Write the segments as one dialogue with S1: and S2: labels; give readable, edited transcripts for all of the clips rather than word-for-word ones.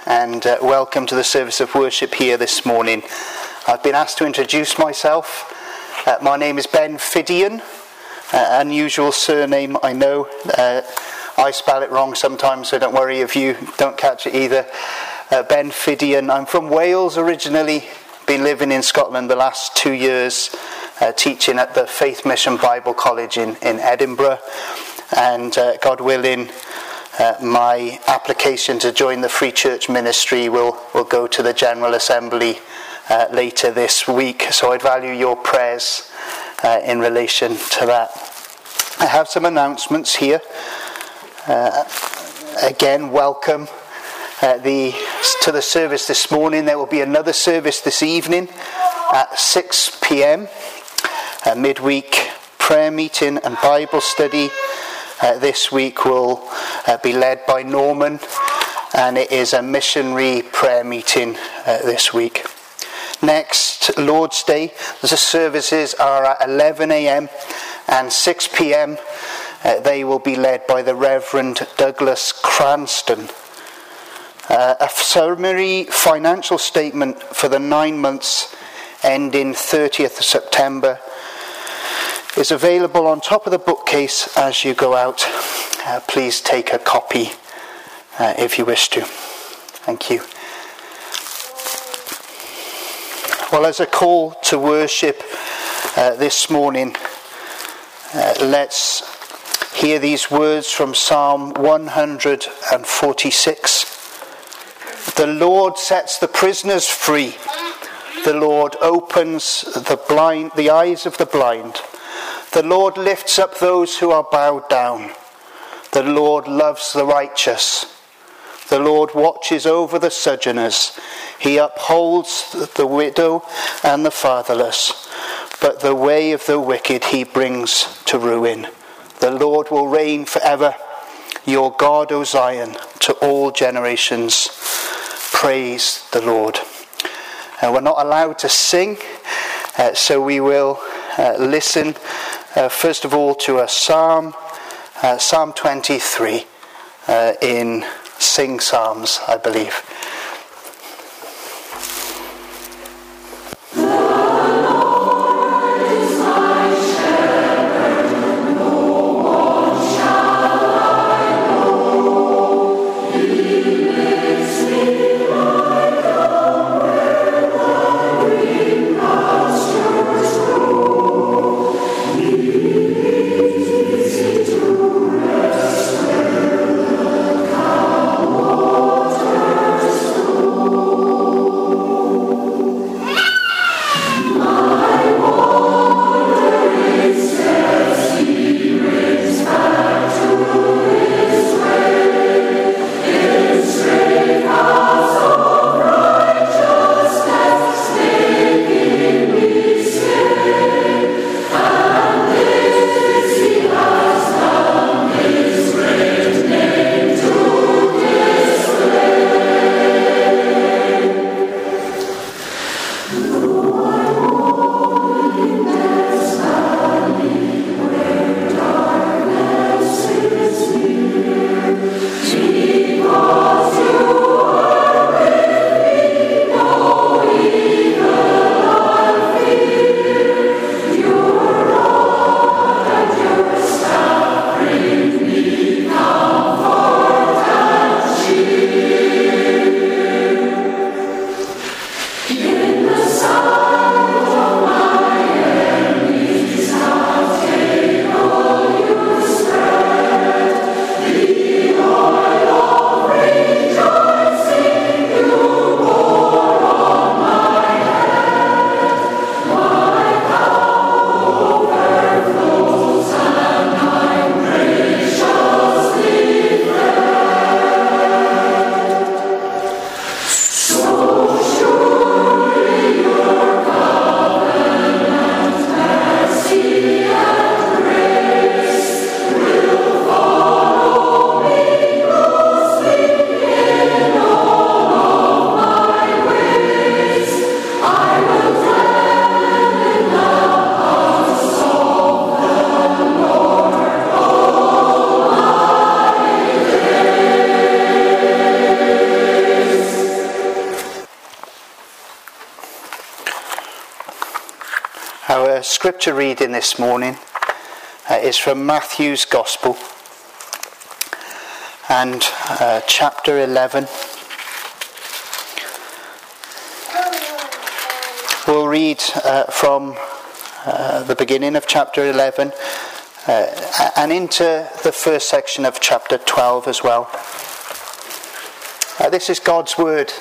S1: and welcome to the service of worship here this morning. I've been asked to introduce myself. My name is Ben Fidian, unusual surname, I know. I spell it wrong sometimes, so don't worry if you don't catch it either. Ben Fidian. I'm from Wales originally, been living in Scotland the last 2 years, teaching at the Faith Mission Bible College in Edinburgh, and God willing, my application to join the Free Church ministry will go to the General Assembly later this week, so I'd value your prayers in relation to that. I have some announcements here. Again, welcome to the service this morning. There will be another service this evening at 6 p.m, a midweek prayer meeting and Bible study. This week will be led by Norman, and it is a missionary prayer meeting this week. Next, Lord's Day, the services are at 11 a.m. and 6 p.m. They will be led by the Reverend Douglas Cranston. A summary financial statement for the 9 months ending 30th of September is available on top of the bookcase as you go out. Please take a copy if you wish to. Thank you. Well, as a call to worship this morning, let's hear these words from Psalm 146. The Lord sets the prisoners free. The Lord opens the eyes of the blind. The Lord lifts up those who are bowed down. The Lord loves the righteous. The Lord watches over the sojourners. He upholds the widow and the fatherless. But the way of the wicked he brings to ruin. The Lord will reign forever. Your God, O Zion, to all generations. Praise the Lord. We're not allowed to sing, so we will listen first of all to a psalm, Psalm 23 in Sing Psalms, I believe. Our scripture reading this morning is from Matthew's Gospel and chapter 11. We'll read from the beginning of chapter 11 and into the first section of chapter 12 as well. This is God's word.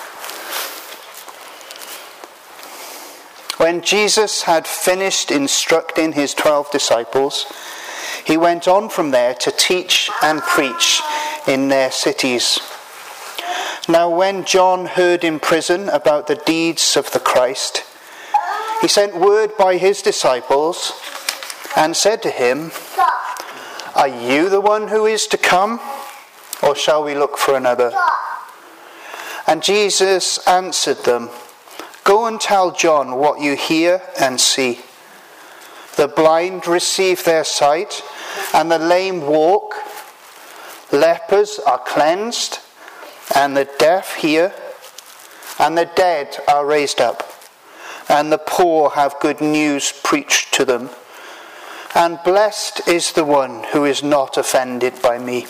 S1: When Jesus had finished instructing his 12 disciples, he went on from there to teach and preach in their cities. Now when John heard in prison about the deeds of the Christ, he sent word by his disciples and said to him, "Are you the one who is to come, or shall we look for another?" And Jesus answered them, "Go and tell John what you hear and see. The blind receive their sight, and the lame walk. Lepers are cleansed, and the deaf hear, and the dead are raised up, and the poor have good news preached to them. And blessed is the one who is not offended by me."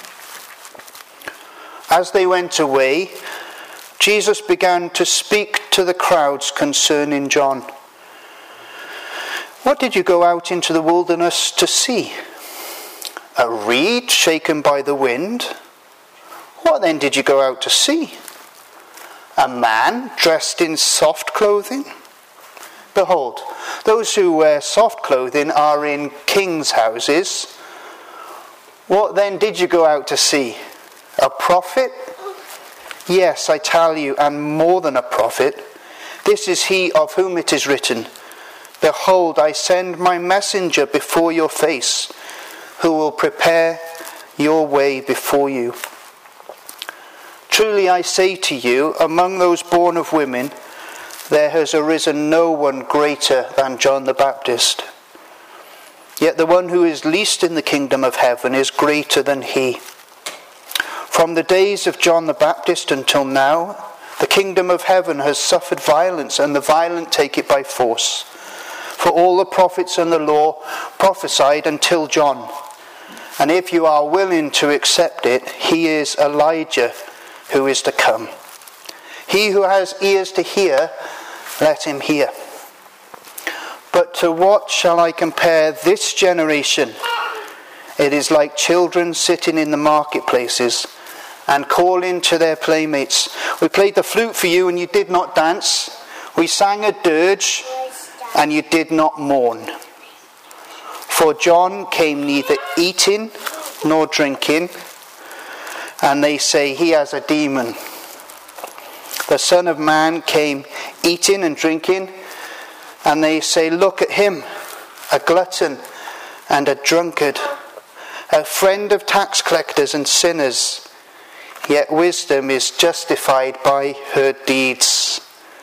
S1: As they went away, Jesus began to speak to the crowds concerning John. "What did you go out into the wilderness to see? A reed shaken by the wind? What then did you go out to see? A man dressed in soft clothing? Behold, those who wear soft clothing are in kings' houses. What then did you go out to see? A prophet? Yes, I tell you, and more than a prophet. This is he of whom it is written, 'Behold, I send my messenger before your face, who will prepare your way before you.' Truly I say to you, among those born of women, there has arisen no one greater than John the Baptist. Yet the one who is least in the kingdom of heaven is greater than he. From the days of John the Baptist until now, the kingdom of heaven has suffered violence, and the violent take it by force. For all the prophets and the law prophesied until John. And if you are willing to accept it, he is Elijah who is to come. He who has ears to hear, let him hear. But to what shall I compare this generation? It is like children sitting in the marketplaces and calling to their playmates. We played the flute for you and you did not dance. We sang a dirge and you did not mourn. For John came neither eating nor drinking, and they say he has a demon. The Son of Man came eating and drinking, and they say, look at him, a glutton and a drunkard, a friend of tax collectors and sinners. Yet wisdom is justified by her deeds.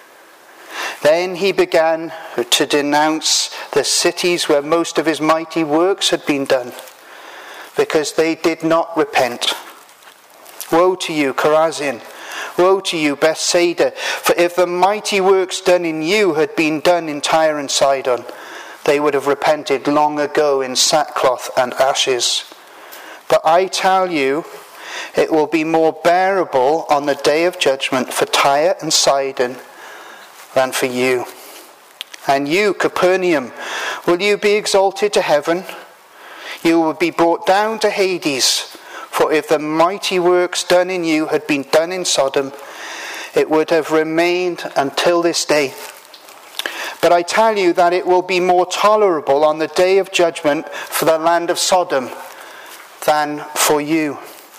S1: Then he began to denounce the cities where most of his mighty works had been done, because they did not repent. Woe to you, Chorazin! Woe to you, Bethsaida! For if the mighty works done in you had been done in Tyre and Sidon, they would have repented long ago in sackcloth and ashes. But I tell you, it will be more bearable on the day of judgment for Tyre and Sidon than for you. And you, Capernaum, will you be exalted to heaven? You will be brought down to Hades. For if the mighty works done in you had been done in Sodom, it would have remained until this day. But I tell you that it will be more tolerable on the day of judgment for the land of Sodom than for you."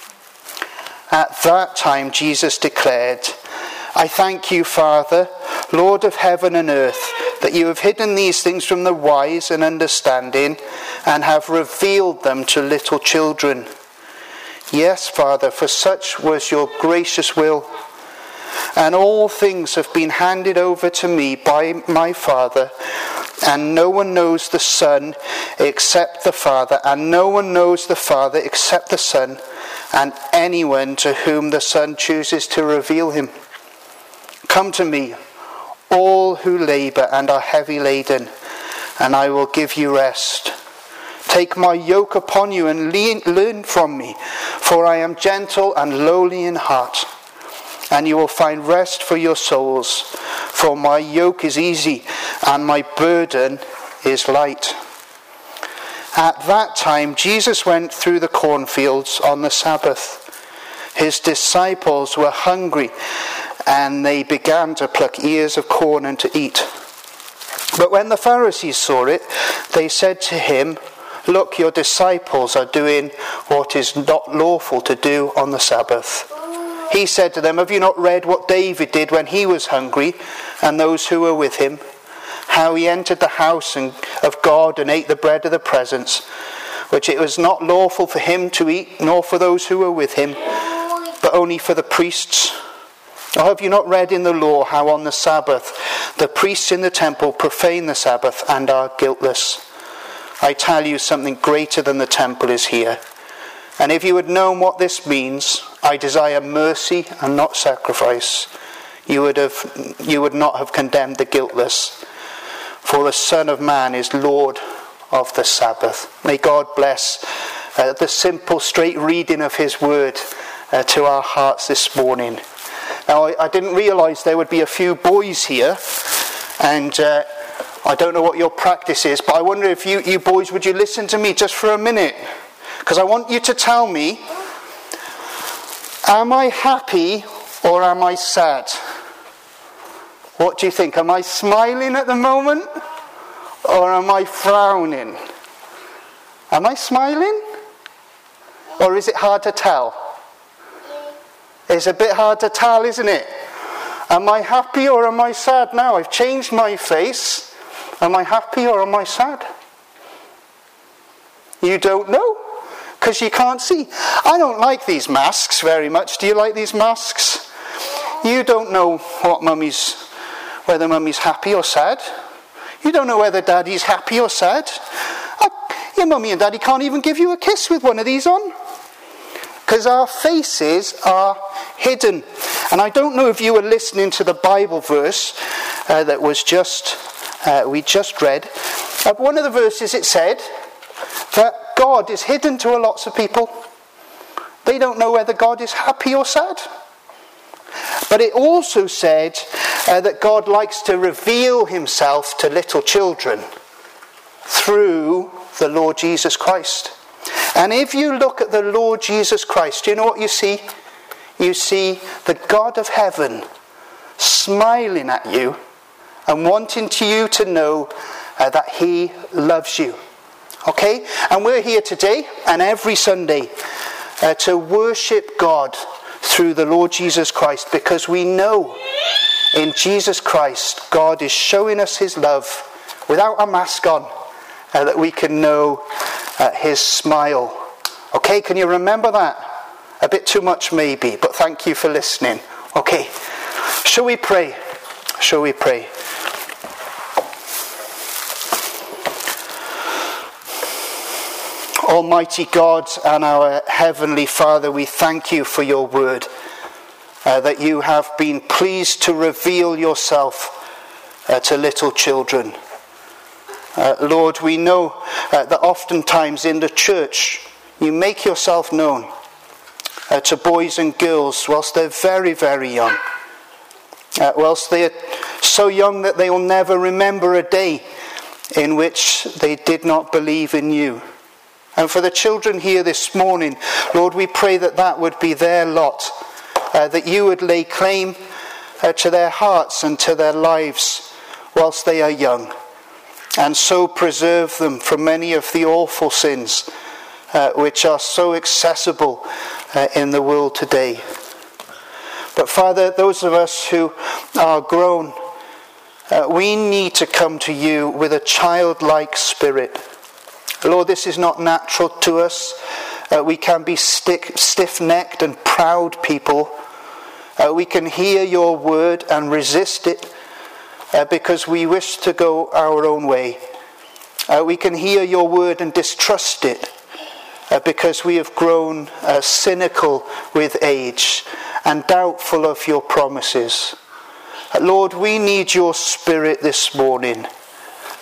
S1: At that time Jesus declared, "I thank you, Father, Lord of heaven and earth, that you have hidden these things from the wise and understanding and have revealed them to little children. Yes, Father, for such was your gracious will. And all things have been handed over to me by my Father, and no one knows the Son except the Father, and no one knows the Father except the Son, and anyone to whom the Son chooses to reveal him. Come to me, all who labour and are heavy laden, and I will give you rest. Take my yoke upon you and learn from me, for I am gentle and lowly in heart, and you will find rest for your souls. For my yoke is easy and my burden is light. At that time, Jesus went through the cornfields on the Sabbath. His disciples were hungry, and they began to pluck ears of corn and to eat. But when the Pharisees saw it, they said to him, "Look, your disciples are doing what is not lawful to do on the Sabbath." He said to them, "Have you not read what David did when he was hungry, and those who were with him? How he entered the house of God and ate the bread of the presence, which it was not lawful for him to eat, nor for those who were with him, but only for the priests. Or have you not read in the law how on the Sabbath the priests in the temple profane the Sabbath and are guiltless? I tell you, something greater than the temple is here. And if you had known what this means, I desire mercy and not sacrifice, you would not have condemned the guiltless. For the Son of Man is Lord of the Sabbath." May God bless the simple, straight reading of his word to our hearts this morning. Now, I didn't realise there would be a few boys here, and I don't know what your practice is, but I wonder if you boys, would you listen to me just for a minute? Because I want you to tell me, am I happy or am I sad? What do you think? Am I smiling at the moment or am I frowning? Am I smiling? Or is it hard to tell? It's a bit hard to tell, isn't it? Am I happy or am I sad now? I've changed my face. Am I happy or am I sad? You don't know, because you can't see. I don't like these masks very much. Do you like these masks? You don't know whether mummy's happy or sad. You don't know whether daddy's happy or sad. Your mummy and daddy can't even give you a kiss with one of these on, because our faces are hidden. And I don't know if you were listening to the Bible verse that was we just read. One of the verses, it said that God is hidden to lots of people. They don't know whether God is happy or sad. But it also said that God likes to reveal himself to little children through the Lord Jesus Christ. And if you look at the Lord Jesus Christ, do you know what you see? You see the God of heaven smiling at you and wanting you to know that he loves you. Okay? And we're here today and every Sunday to worship God through the Lord Jesus Christ, because we know in Jesus Christ God is showing us his love without a mask on, that we can know his smile. Okay, can you remember that? A bit too much maybe, but thank you for listening. Okay, shall we pray? Shall we pray? Almighty God and our Heavenly Father, we thank you for your word, that you have been pleased to reveal yourself to little children. Lord, we know that oftentimes in the church you make yourself known to boys and girls whilst they're very, very young. Whilst they are so young that they will never remember a day in which they did not believe in you. And for the children here this morning, Lord, we pray that that would be their lot, that you would lay claim to their hearts and to their lives whilst they are young, and so preserve them from many of the awful sins which are so accessible in the world today. But Father, those of us who are grown, we need to come to you with a childlike spirit. Lord, this is not natural to us. We can be stiff-necked and proud people. We can hear your word and resist it because we wish to go our own way. We can hear your word and distrust it because we have grown cynical with age and doubtful of your promises. Lord, we need your spirit this morning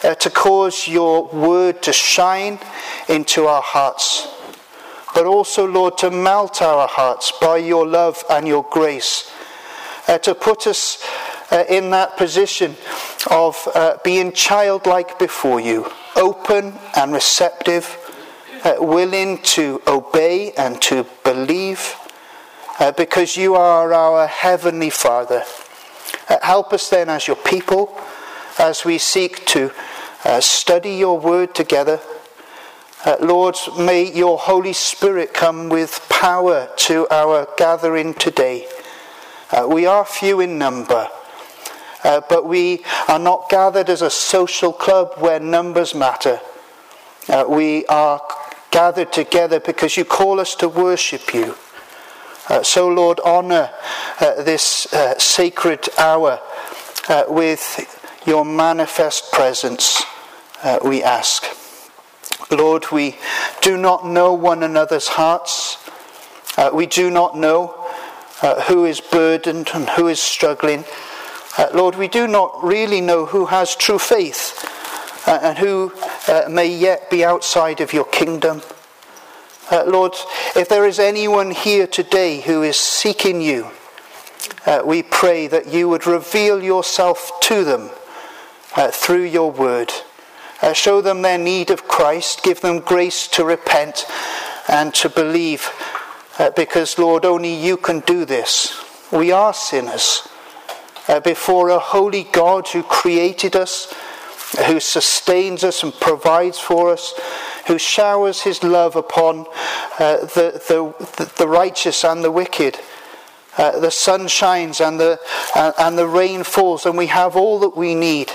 S1: to cause your word to shine into our hearts, but also, Lord, to melt our hearts by your love and your grace, to put us in that position of being childlike before you, open and receptive, willing to obey and to believe, because you are our Heavenly Father. Help us then as your people, as we seek to study your word together. Lord, may your Holy Spirit come with power to our gathering today. We are few in number, but we are not gathered as a social club where numbers matter. We are gathered together because you call us to worship you. So, Lord, honour this sacred hour with your manifest presence, we ask. Lord, we do not know one another's hearts. We do not know who is burdened and who is struggling. Lord, we do not really know who has true faith and who may yet be outside of your kingdom. Lord, if there is anyone here today who is seeking you, we pray that you would reveal yourself to them through your word. Show them their need of Christ. Give them grace to repent and to believe. Because, Lord, only you can do this. We are sinners before a holy God who created us, who sustains us and provides for us, who showers his love upon the righteous and the wicked. The sun shines and the rain falls, and we have all that we need.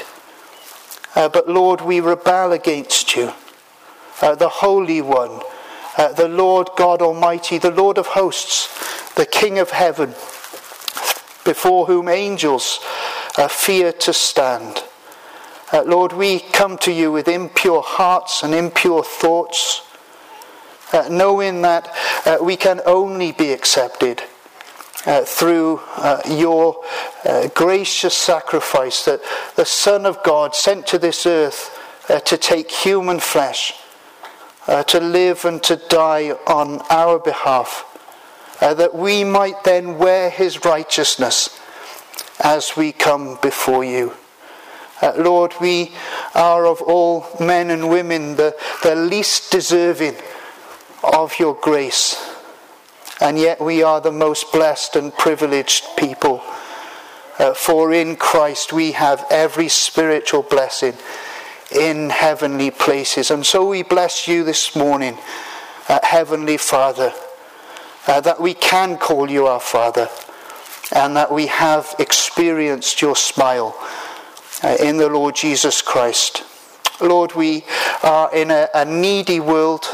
S1: But Lord, we rebel against you, the Holy One, the Lord God Almighty, the Lord of hosts, the King of heaven, before whom angels fear to stand. Lord, we come to you with impure hearts and impure thoughts, knowing that we can only be accepted through your gracious sacrifice, that the Son of God sent to this earth to take human flesh, to live and to die on our behalf, that we might then wear his righteousness as we come before you. Lord, we are of all men and women the least deserving of your grace. And yet we are the most blessed and privileged people. For in Christ we have every spiritual blessing in heavenly places. And so we bless you this morning, Heavenly Father, that we can call you our Father, and that we have experienced your smile in the Lord Jesus Christ. Lord, we are in a needy world.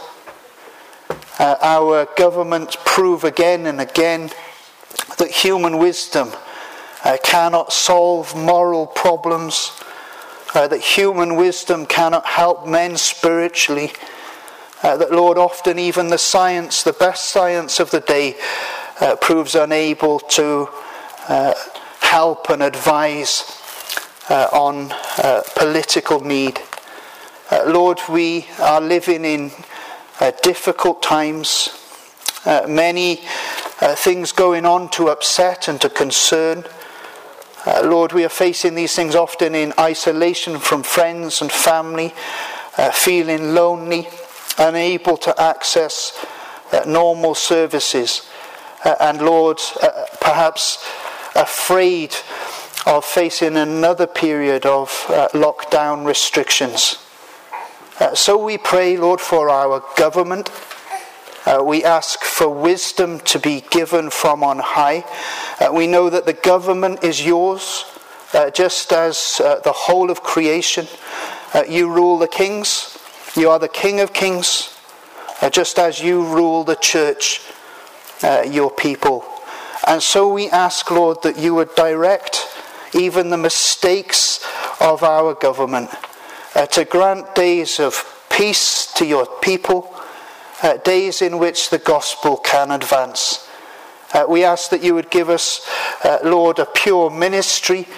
S1: Our governments prove again and again that human wisdom cannot solve moral problems, that human wisdom cannot help men spiritually, that, Lord, often even the science, the best science of the day, proves unable to help and advise on political need. Lord, we are living in difficult times, many things going on to upset and to concern. Lord, we are facing these things often in isolation from friends and family, feeling lonely, unable to access normal services, and Lord, perhaps afraid of facing another period of lockdown restrictions. So we pray, Lord, for our government. We ask for wisdom to be given from on high. We know that the government is yours, just as the whole of creation. You rule the kings. You are the King of kings, just as you rule the church, your people. And so we ask, Lord, that you would direct even the mistakes of our government, to grant days of peace to your people, days in which the gospel can advance. We ask that you would give us, Lord, a pure ministry,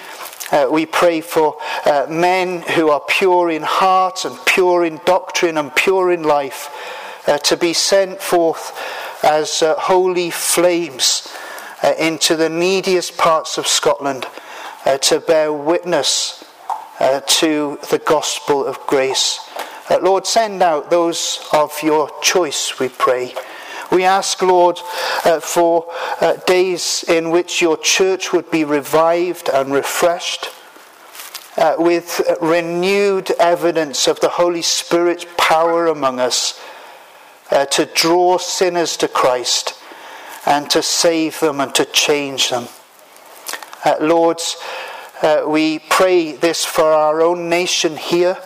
S1: We pray for men who are pure in heart and pure in doctrine and pure in life, to be sent forth as holy flames into the neediest parts of Scotland, to bear witness to the gospel of grace. Lord, send out those of your choice, we pray. We ask, Lord, for days in which your church would be revived and refreshed with renewed evidence of the Holy Spirit's power among us to draw sinners to Christ and to save them and to change them. Lord, we pray this for our own nation here.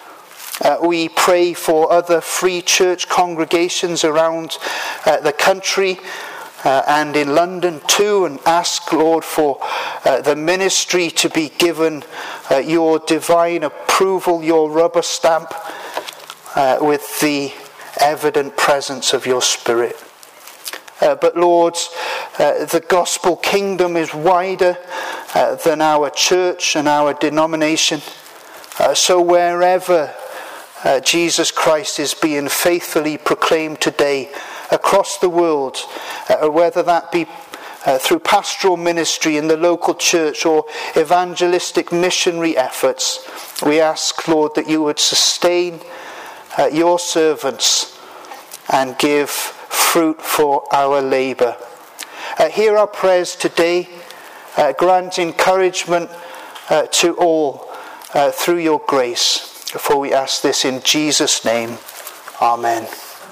S1: We pray for other free church congregations around the country and in London too, and ask, Lord, for the ministry to be given your divine approval, your rubber stamp, with the evident presence of your Spirit. But Lord, the gospel kingdom is wider than our church and our denomination. So wherever Jesus Christ is being faithfully proclaimed today across the world, whether that be through pastoral ministry in the local church or evangelistic missionary efforts, we ask, Lord, that you would sustain your servants and give fruit for our labour. Hear our prayers today. Grant encouragement to all through your grace. For we ask this in Jesus' name. Amen.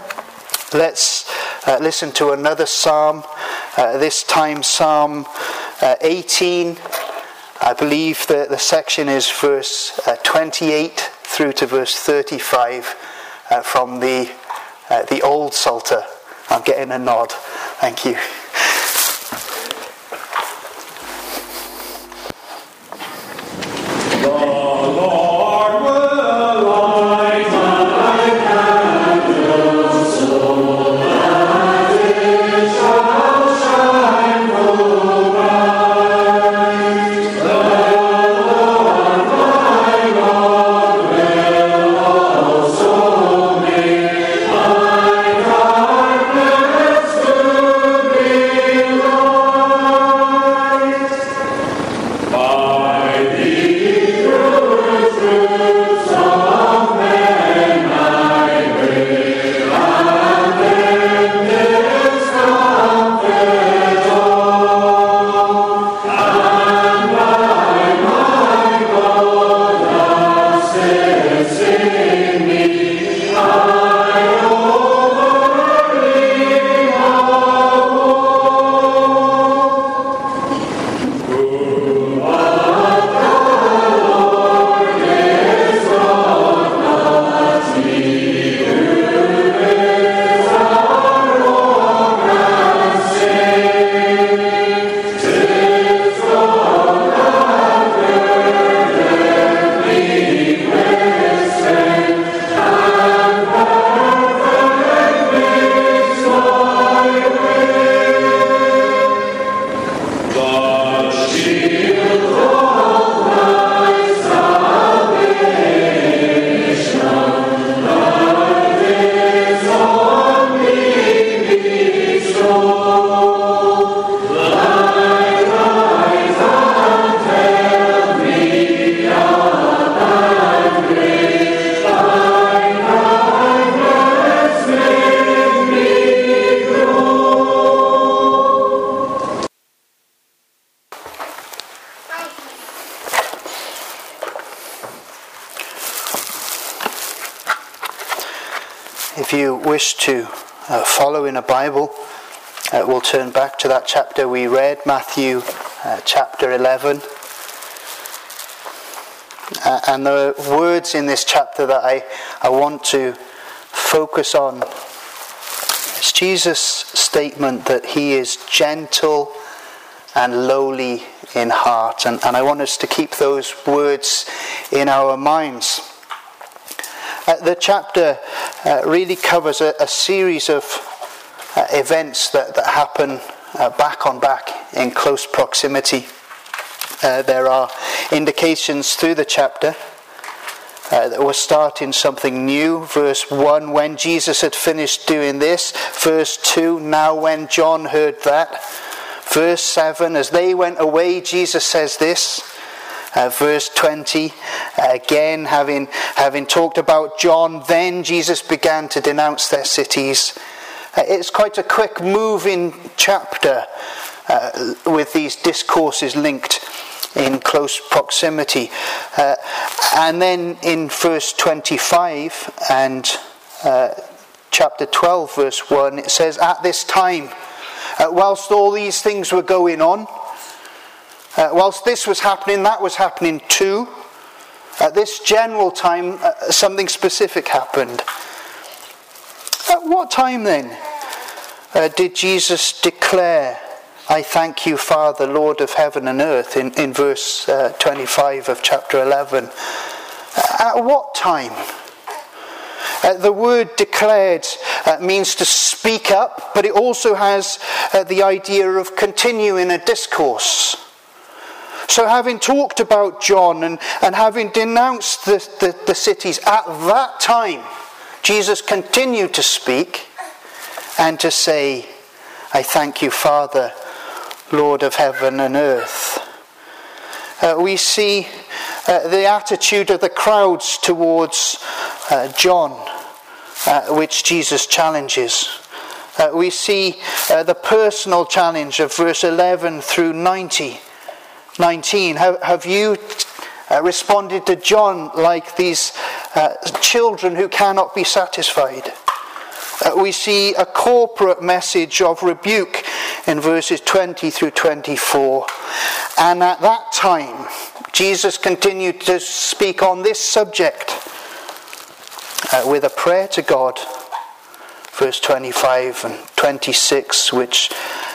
S1: Let's listen to another psalm, this time Psalm 18. I believe that the section is verse 28 through to verse 35 from the old Psalter. I'm getting a nod. Thank you. If you wish to follow in a Bible, we'll turn back to that chapter we read, Matthew chapter 11. And the words in this chapter that I want to focus on is Jesus' statement that he is gentle and lowly in heart. And I want us to keep those words in our minds. The chapter really covers a series of events that happen back on back in close proximity. There are indications through the chapter that we're starting something new. Verse 1, when Jesus had finished doing this. Verse 2, now when John heard that. Verse 7, as they went away, Jesus says this. Verse 20, again, having talked about John, then Jesus began to denounce their cities. It's quite a quick moving chapter with these discourses linked in close proximity. And then in verse 25 and chapter 12, verse 1, it says, at this time, whilst all these things were going on, whilst this was happening, that was happening too. At this general time, something specific happened. At what time then did Jesus declare, I thank you, Father, Lord of heaven and earth, in verse 25 of chapter 11? At what time? The word declared means to speak up, but it also has the idea of continuing a discourse. So having talked about John and having denounced the cities at that time, Jesus continued to speak and to say, I thank you, Father, Lord of heaven and earth. We see the attitude of the crowds towards John, which Jesus challenges. We see the personal challenge of verse 11 through 19. Have you responded to John like these children who cannot be satisfied? We see a corporate message of rebuke in verses 20 through 24. And at that time, Jesus continued to speak on this subject with a prayer to God. Verse 25 and 26, which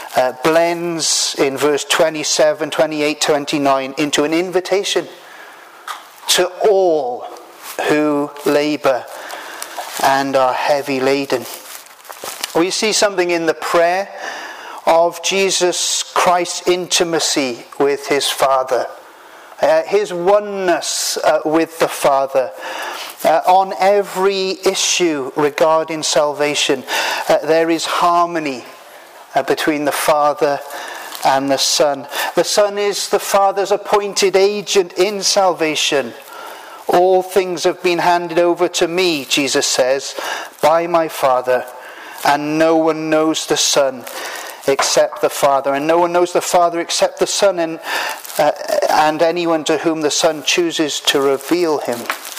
S1: blends in verse 27, 28, 29 into an invitation to all who labour and are heavy laden. We see something in the prayer of Jesus Christ's intimacy with his Father, his oneness with the Father. On every issue regarding salvation, there is harmony between the Father and the Son. The Son is the Father's appointed agent in salvation. All things have been handed over to me, Jesus says, by my Father, and no one knows the Son except the Father, and no one knows the Father except the Son, and anyone to whom the Son chooses to reveal him.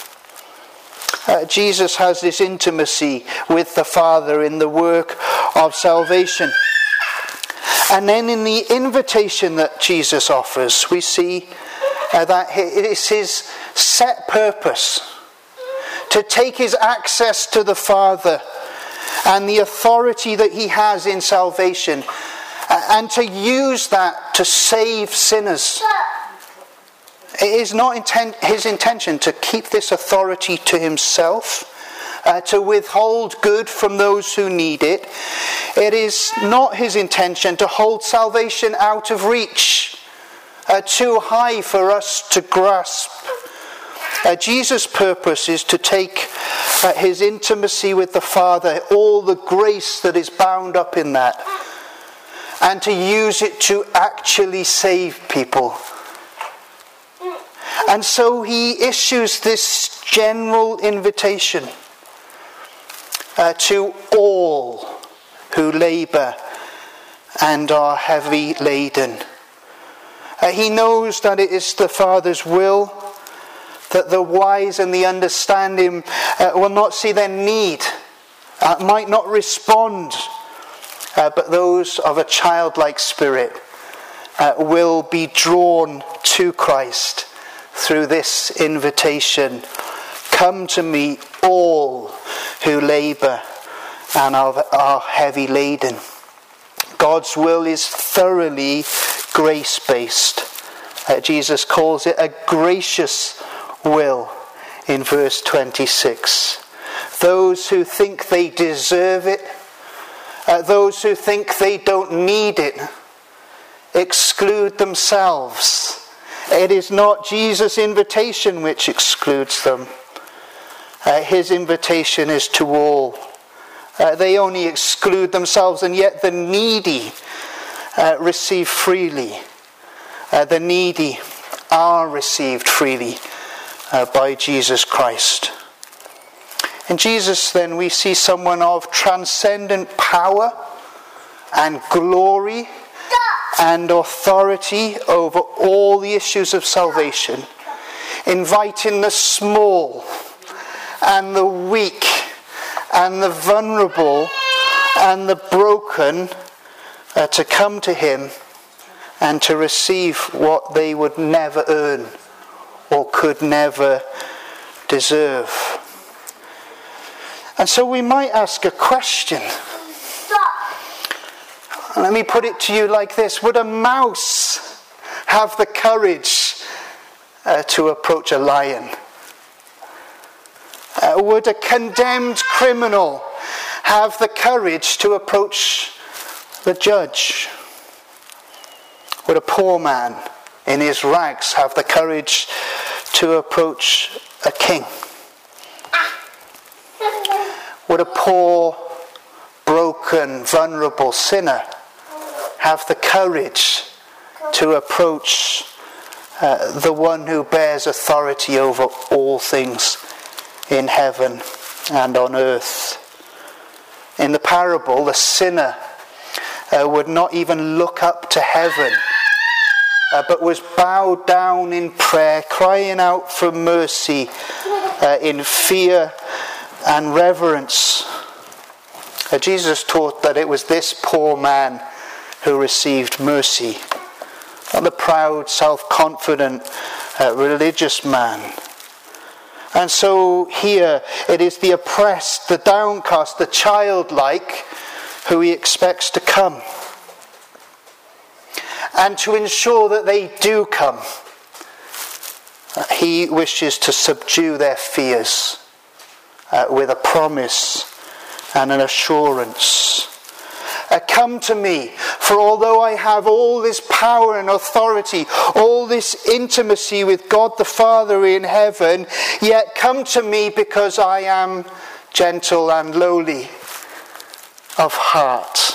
S1: Jesus has this intimacy with the Father in the work of salvation. And then in the invitation that Jesus offers, we see that it is his set purpose to take his access to the Father and the authority that he has in salvation and to use that to save sinners. It is not his intention to keep this authority to himself, to withhold good from those who need it. It is not his intention to hold salvation out of reach, too high for us to grasp. Jesus' purpose is to take his intimacy with the Father, all the grace that is bound up in that, and to use it to actually save people. And so he issues this general invitation to all who labour and are heavy laden. He knows that it is the Father's will that the wise and the understanding will not see their need, might not respond, but those of a childlike spirit will be drawn to Christ through this invitation. Come to me, all who labour and are heavy laden. God's will is thoroughly grace-based. Jesus calls it a gracious will in verse 26. Those who think they deserve it, those who think they don't need it, exclude themselves It is not Jesus' invitation which excludes them. His invitation is to all. They only exclude themselves, and yet the needy receive freely. The needy are received freely by Jesus Christ. In Jesus, then, we see someone of transcendent power and glory and authority over all the issues of salvation, inviting the small and the weak and the vulnerable and the broken to come to him and to receive what they would never earn or could never deserve. And so we might ask a question. Let me put it to you like this. Would a mouse have the courage to approach a lion? Would a condemned criminal have the courage to approach the judge? Would a poor man in his rags have the courage to approach a king? Would a poor, broken, vulnerable sinner have the courage to approach the one who bears authority over all things in heaven and on earth? In the parable, the sinner would not even look up to heaven, but was bowed down in prayer, crying out for mercy in fear and reverence. Jesus taught that it was this poor man who received mercy, not the proud, self-confident, religious man. And so here it is the oppressed, the downcast, the childlike who he expects to come. And to ensure that they do come, he wishes to subdue their fears with a promise and an assurance. Come to me, for although I have all this power and authority, all this intimacy with God the Father in heaven, yet come to me because I am gentle and lowly of heart.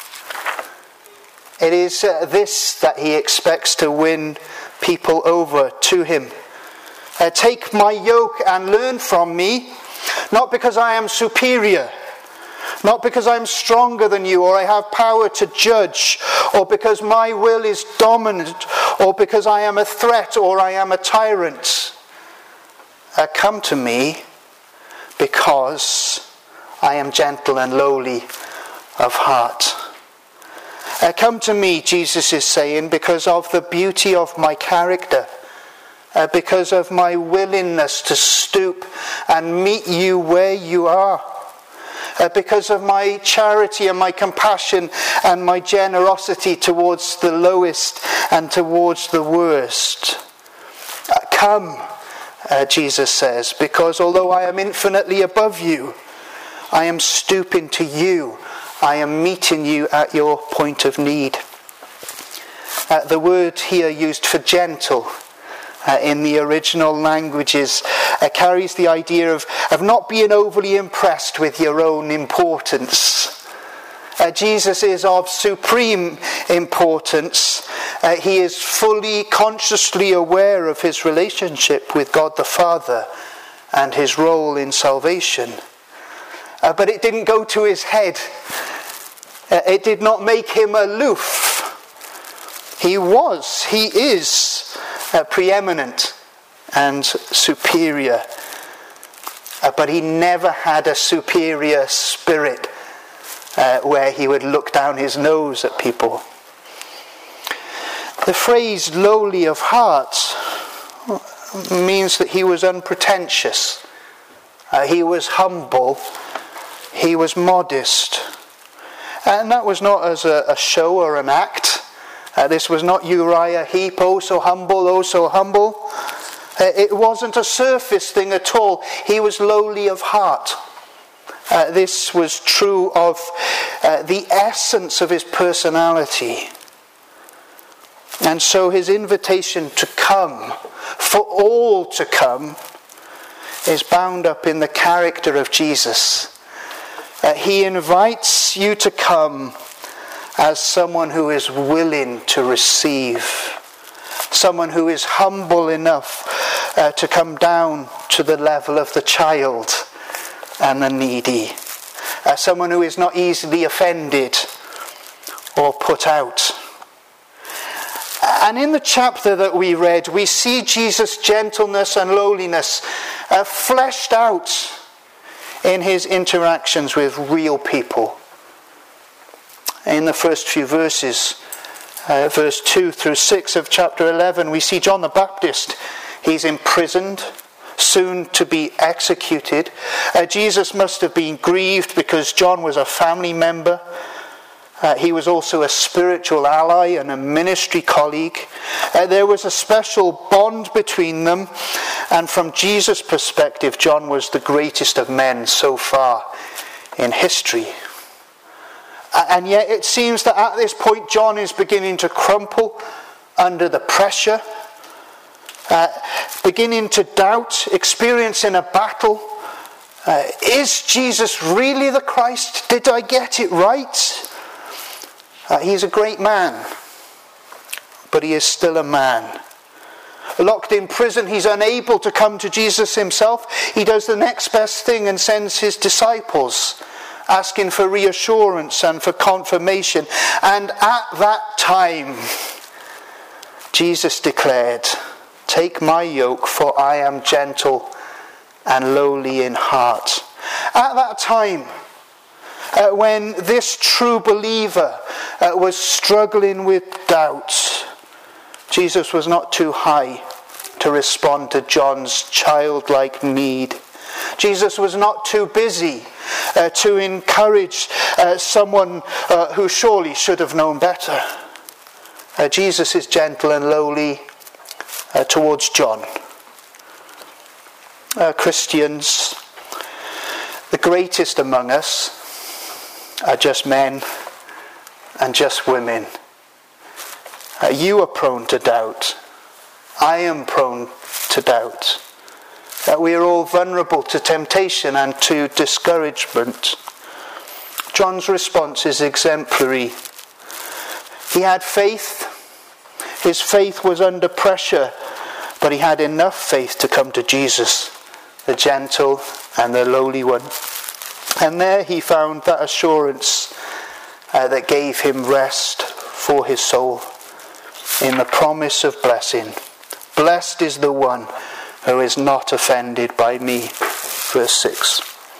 S1: It is this that he expects to win people over to him. Take my yoke and learn from me, not because I am superior, not because I'm stronger than you, or I have power to judge, or because my will is dominant, or because I am a threat, or I am a tyrant. Come to me because I am gentle and lowly of heart. Come to me, Jesus is saying, because of the beauty of my character, because of my willingness to stoop and meet you where you are, because of my charity and my compassion and my generosity towards the lowest and towards the worst. Come, Jesus says, because although I am infinitely above you, I am stooping to you. I am meeting you at your point of need. The word here used for gentle in the original languages carries the idea of not being overly impressed with your own importance. Jesus is of supreme importance. He is fully, consciously aware of his relationship with God the Father and his role in salvation. But it didn't go to his head. It did not make him aloof. He is preeminent and superior. But he never had a superior spirit where he would look down his nose at people. The phrase lowly of heart means that he was unpretentious. He was humble. He was modest. And that was not as a show or an act. This was not Uriah Heep, oh so humble, oh so humble. It wasn't a surface thing at all. He was lowly of heart. This was true of the essence of his personality. And so his invitation to come, for all to come, is bound up in the character of Jesus. He invites you to come as someone who is willing to receive, someone who is humble enough to come down to the level of the child and the needy, someone who is not easily offended or put out. And in the chapter that we read, we see Jesus' gentleness and lowliness fleshed out in his interactions with real people. In the first few verses, verse 2 through 6 of chapter 11, we see John the Baptist. He's imprisoned, soon to be executed. Jesus must have been grieved because John was a family member. He was also a spiritual ally and a ministry colleague. There was a special bond between them. And from Jesus' perspective, John was the greatest of men so far in history. And yet it seems that at this point, John is beginning to crumple under the pressure, beginning to doubt, experiencing a battle. Is Jesus really the Christ? Did I get it right? He's a great man, but he is still a man. Locked in prison, he's unable to come to Jesus himself. He does the next best thing and sends his disciples, asking for reassurance and for confirmation. And at that time, Jesus declared, "Take my yoke, for I am gentle and lowly in heart." At that time, when this true believer was struggling with doubt, Jesus was not too high to respond to John's childlike need. Jesus was not too busy to encourage someone who surely should have known better. Jesus is gentle and lowly towards John. Christians, the greatest among us are just men and just women. You are prone to doubt. I am prone to doubt. We are all vulnerable to temptation and to discouragement. John's response is exemplary. He had faith. His faith was under pressure, but he had enough faith to come to Jesus, the gentle and the lowly one. And there he found that assurance that gave him rest for his soul in the promise of blessing. Blessed is the one who is not offended by me. Verse 6.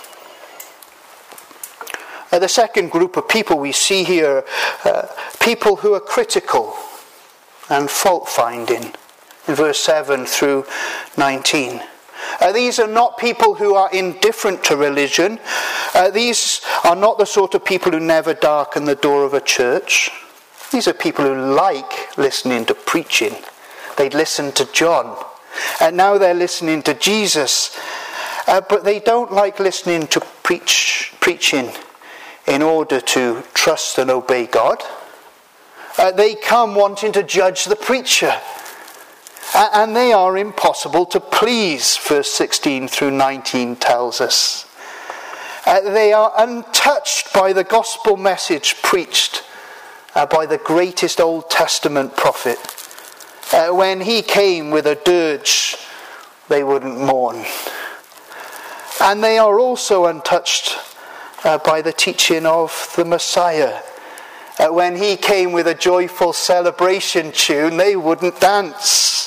S1: The second group of people we see here, people who are critical and fault-finding, in verse 7 through 19. These are not people who are indifferent to religion. These are not the sort of people who never darken the door of a church. These are people who like listening to preaching. They'd listen to John. And now they're listening to Jesus. But they don't like listening to preaching in order to trust and obey God. They come wanting to judge the preacher. And they are impossible to please, verse 16 through 19 tells us. They are untouched by the gospel message preached by the greatest Old Testament prophet. When he came with a dirge, they wouldn't mourn. And they are also untouched by the teaching of the Messiah. When he came with a joyful celebration tune, they wouldn't dance.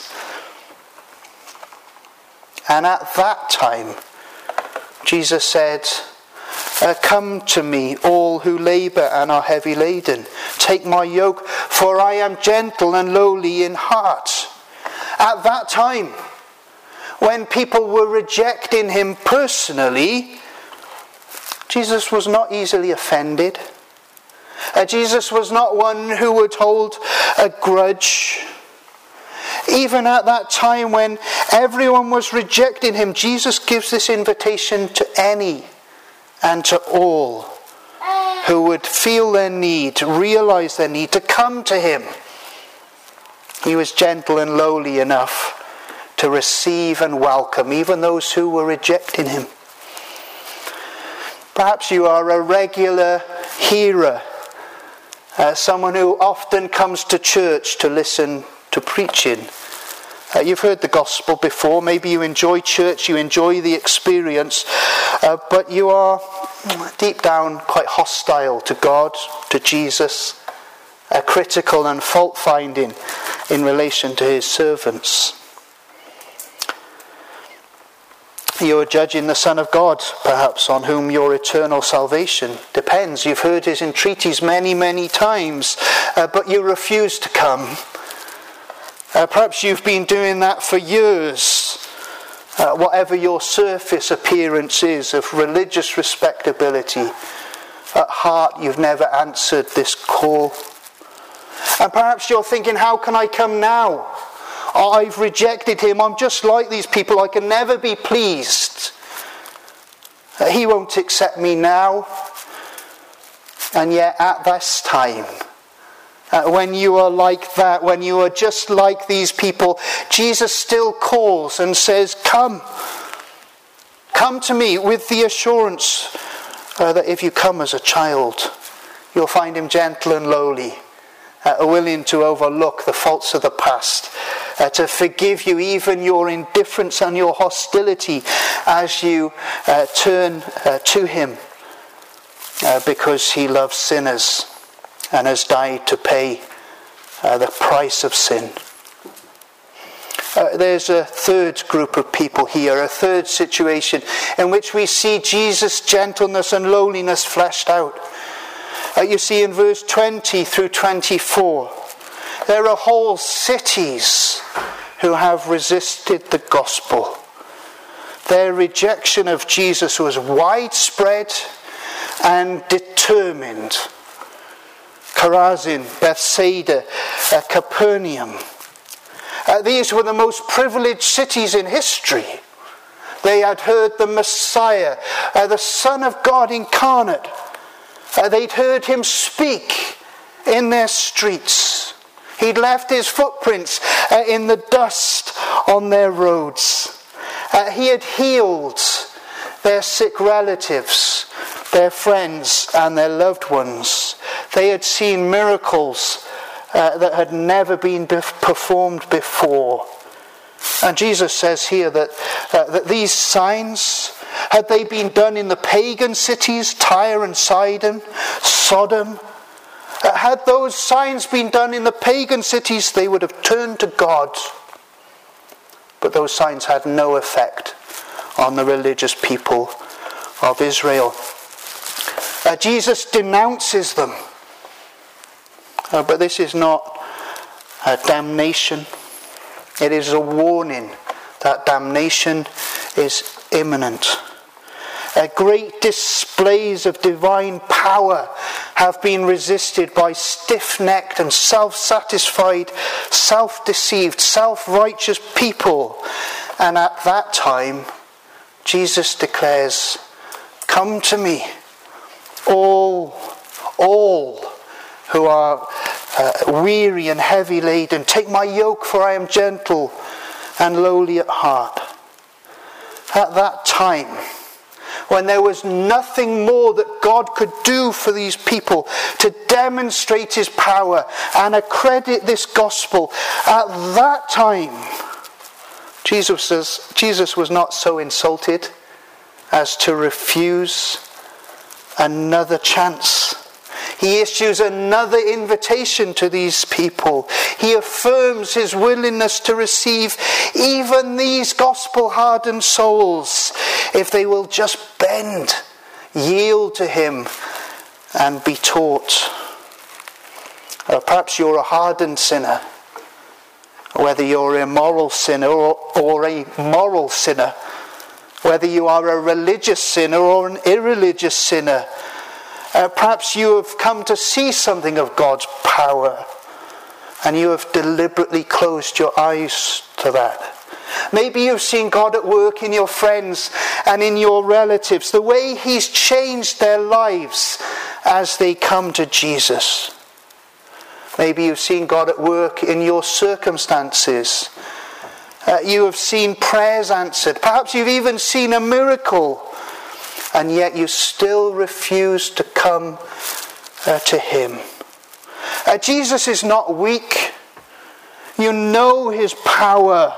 S1: And at that time, Jesus said, "Come to me, all who labour and are heavy laden. Take my yoke, for I am gentle and lowly in heart." At that time, when people were rejecting him personally, Jesus was not easily offended. Jesus was not one who would hold a grudge. Even at that time when everyone was rejecting him, Jesus gives this invitation to any and to all who would feel their need, realize their need, to come to him. He was gentle and lowly enough to receive and welcome even those who were rejecting him. Perhaps you are a regular hearer, someone who often comes to church to listen to preaching. You've heard the gospel before. Maybe you enjoy church, you enjoy the experience, but you are deep down quite hostile to God, to Jesus, critical and fault-finding in relation to his servants. You are judging the Son of God, perhaps, on whom your eternal salvation depends. You've heard his entreaties many, many times, but you refuse to come. Perhaps you've been doing that for years. Whatever your surface appearance is of religious respectability, at heart you've never answered this call. And perhaps you're thinking, how can I come now? I've rejected him. I'm just like these people. I can never be pleased. He won't accept me now. And yet at this time, when you are like that, when you are just like these people, Jesus still calls and says, come. Come to me with the assurance that if you come as a child, you'll find him gentle and lowly, willing to overlook the faults of the past, to forgive you even your indifference and your hostility as you turn to him, because he loves sinners and has died to pay the price of sin. There's a third group of people here, a third situation in which we see Jesus' gentleness and lowliness fleshed out. You see in verse 20 through 24, there are whole cities who have resisted the gospel. Their rejection of Jesus was widespread and determined. Chorazin, Bethsaida, Capernaum. These were the most privileged cities in history. They had heard the Messiah, the Son of God incarnate. They'd heard him speak in their streets. He'd left his footprints in the dust on their roads. He had healed their sick relatives, their friends and their loved ones. They had seen miracles that had never been performed before. And Jesus says here that these signs, had they been done in the pagan cities, Tyre and Sidon, Sodom, had those signs been done in the pagan cities, they would have turned to God. But those signs had no effect on the religious people of Israel. Jesus denounces them. But this is not a damnation. It is a warning that damnation is imminent. Great displays of divine power have been resisted by stiff-necked and self-satisfied, self-deceived, self-righteous people. And at that time, Jesus declares, come to me, all who are weary and heavy laden. Take my yoke, for I am gentle and lowly at heart. At that time, when there was nothing more that God could do for these people to demonstrate his power and accredit this gospel, at that time, Jesus was not so insulted as to refuse another chance. He issues another invitation to these people. He affirms his willingness to receive even these gospel-hardened souls if they will just bend, yield to him, and be taught. Perhaps you're a hardened sinner, whether you're a immoral sinner or a moral sinner, whether you are a religious sinner or an irreligious sinner. Perhaps you have come to see something of God's power and you have deliberately closed your eyes to that. Maybe you've seen God at work in your friends and in your relatives, the way he's changed their lives as they come to Jesus. Maybe you've seen God at work in your circumstances. You have seen prayers answered. Perhaps you've even seen a miracle. And yet you still refuse to come to him. Jesus is not weak. You know his power.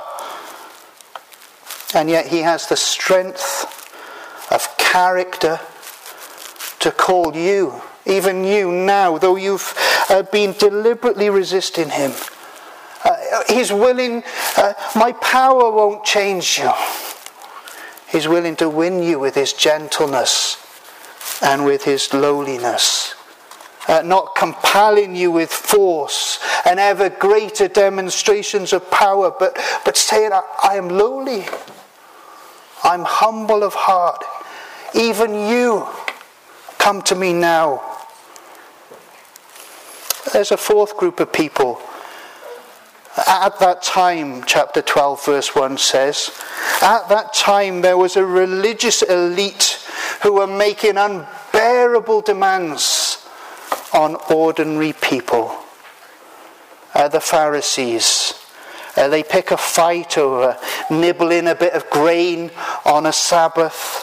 S1: And yet he has the strength of character to call you, even you now, though you've been deliberately resisting him. He's willing, my power won't change you. He's willing to win you with his gentleness and with his lowliness. Not compelling you with force and ever greater demonstrations of power, but saying, I am lowly. I'm humble of heart. Even you, come to me now. There's a fourth group of people. At that time, chapter 12, verse 1 says, at that time there was a religious elite who were making unbearable demands on ordinary people. The Pharisees. They pick a fight over nibbling a bit of grain on a Sabbath.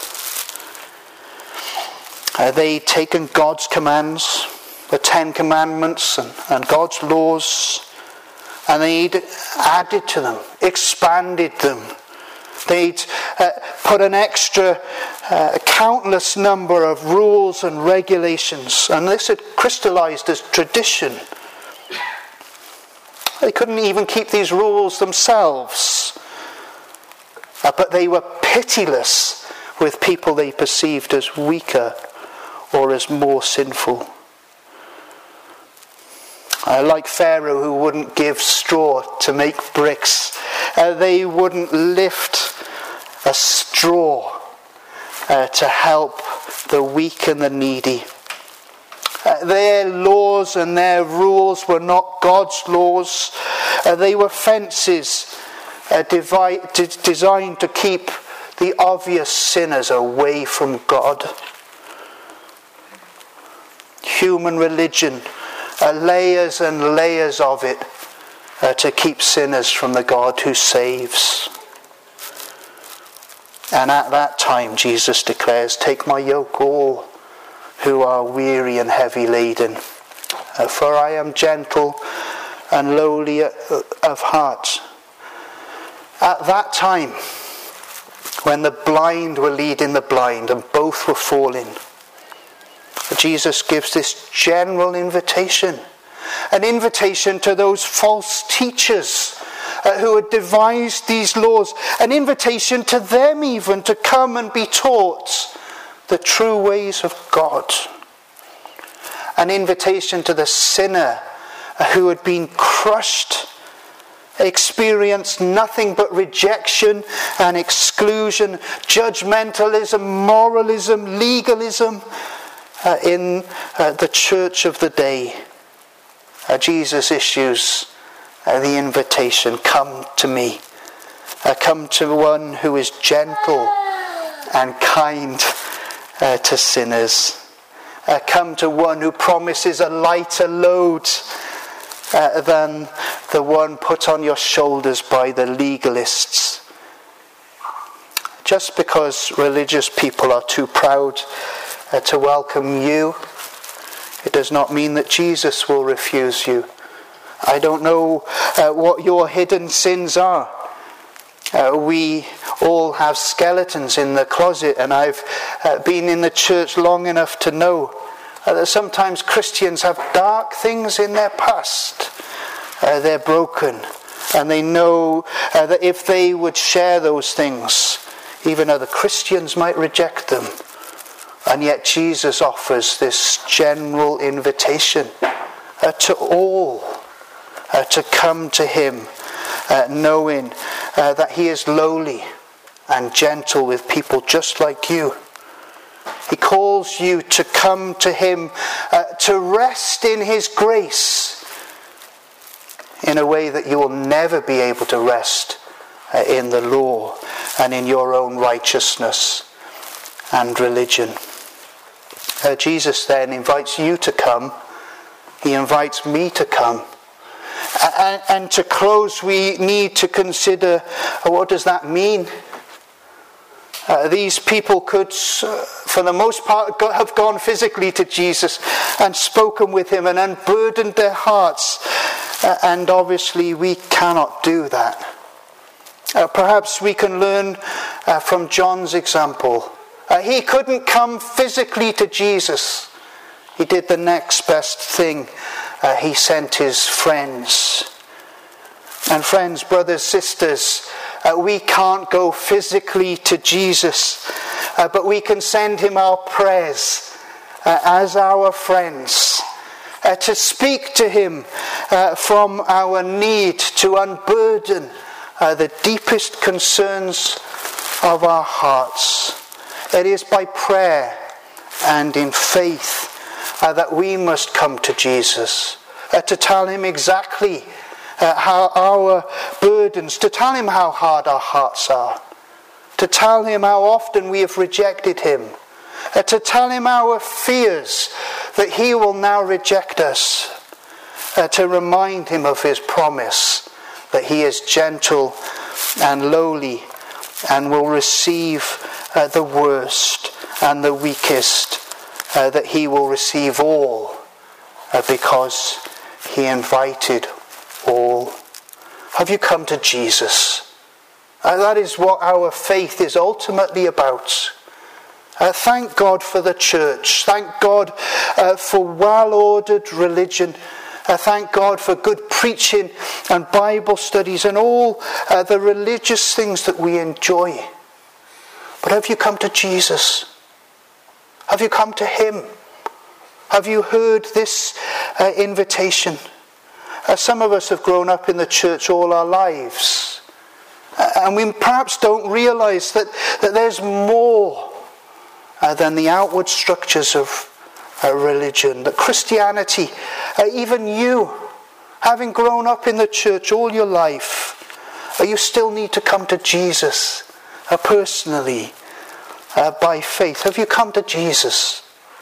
S1: They'd taken God's commands, the 10 Commandments and God's laws, and they'd added to them, expanded them. They'd put an extra countless number of rules and regulations, and this had crystallized as tradition. They couldn't even keep these rules themselves, but they were pitiless with people they perceived as weaker or as more sinful. Like Pharaoh, who wouldn't give straw to make bricks, they wouldn't lift a straw to help the weak and the needy. Their laws and their rules were not God's laws. They were fences designed to keep the obvious sinners away from God. Human religion, layers and layers of it to keep sinners from the God who saves. And at that time, Jesus declares, take my yoke, all who are weary and heavy laden, for I am gentle and lowly of heart. At that time, when the blind were leading the blind and both were falling, Jesus gives this general invitation, an invitation to those false teachers who had devised these laws, an invitation to them even to come and be taught the true ways of God. An invitation to the sinner who had been crushed, experienced nothing but rejection and exclusion, judgmentalism, moralism, legalism in the church of the day. Jesus issues the invitation, come to me. Come to one who is gentle and kind to sinners. Come to one who promises a lighter load than the one put on your shoulders by the legalists. Just because religious people are too proud to welcome you, it does not mean that Jesus will refuse you. I don't know what your hidden sins are. We all have skeletons in the closet, and I've been in the church long enough to know that sometimes Christians have dark things in their past. They're broken, and they know that if they would share those things, even other Christians might reject them. And yet Jesus offers this general invitation to all to come to him, knowing that he is lowly and gentle with people just like you. He calls you to come to him, to rest in his grace in a way that you will never be able to rest in the law and in your own righteousness and religion. Jesus then invites you to come. He invites me to come. And to close, we need to consider, what does that mean? These people could, for the most part, have gone physically to Jesus and spoken with him and unburdened their hearts. And obviously we cannot do that. Perhaps we can learn from John's example. He couldn't come physically to Jesus. He did the next best thing. He sent his friends. And friends, brothers, sisters, we can't go physically to Jesus, but we can send him our prayers as our friends, to speak to him from our need to unburden the deepest concerns of our hearts. It is by prayer and in faith that we must come to Jesus, to tell him exactly how our burdens, to tell him how hard our hearts are, to tell him how often we have rejected him, to tell him our fears that he will now reject us, to remind him of his promise that he is gentle and lowly and will receive the worst and the weakest, that he will receive all because he invited all. Have you come to Jesus? That is what our faith is ultimately about. Thank God for the church. Thank God for well-ordered religion. Thank God for good preaching and Bible studies and all the religious things that we enjoy. But have you come to Jesus? Have you come to him? Have you heard this invitation? Some of us have grown up in the church all our lives. And we perhaps don't realise that there's more than the outward structures of religion. That Christianity, even you, having grown up in the church all your life, you still need to come to Jesus personally by faith. Have you come to Jesus?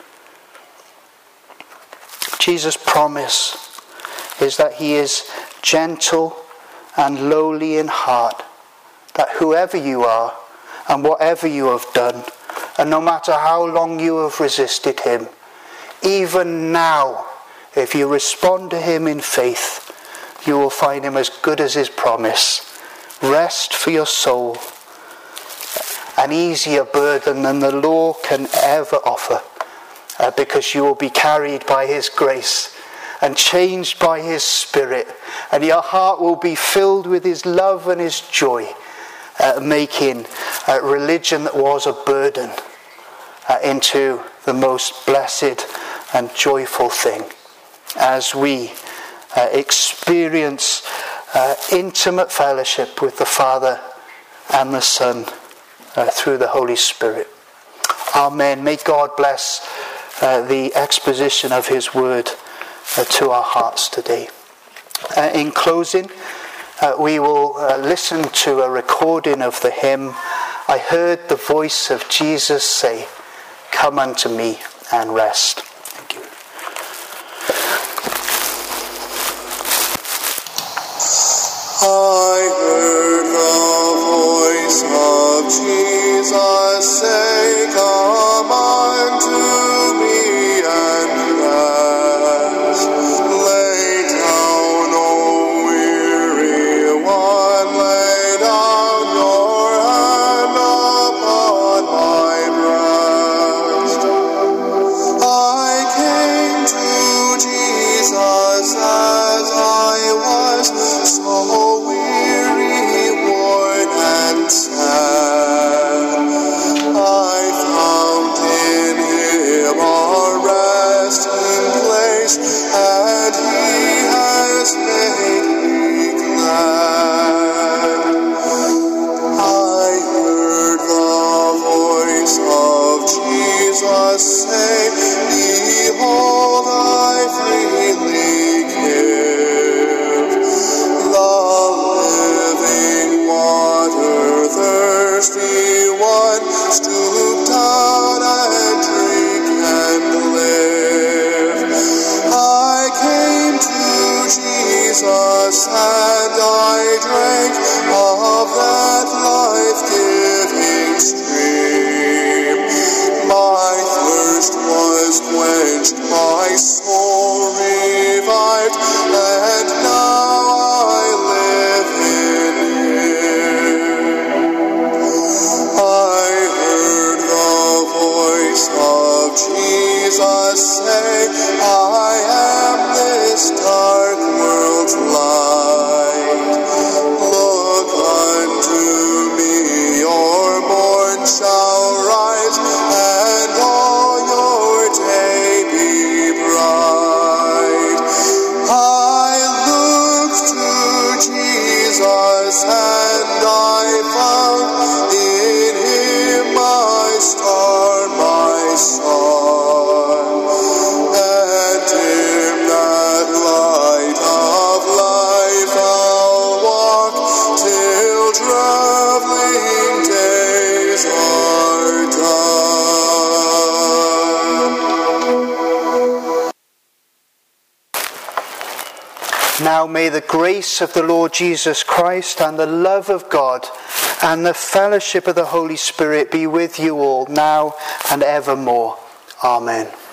S1: Jesus' promise is that he is gentle and lowly in heart, that whoever you are and whatever you have done, and no matter how long you have resisted him, even now, if you respond to him in faith, you will find him as good as his promise. Rest for your soul, an easier burden than the law can ever offer, because you will be carried by his grace and changed by his Spirit, and your heart will be filled with his love and his joy, making religion that was a burden into the most blessed and joyful thing as we experience intimate fellowship with the Father and the Son through the Holy Spirit. Amen. May God bless the exposition of his word to our hearts today. In closing, we will listen to a recording of the hymn, "I heard the voice of Jesus say, 'Come unto me and rest.'" Thank you.
S2: I heard the voice of Jesus say, "Come unto me and rest. Lay down, O weary one, lay down your hand upon my breast. I
S1: Now may the grace of the Lord Jesus Christ and the love of God and the fellowship of the Holy Spirit be with you all now and evermore. Amen.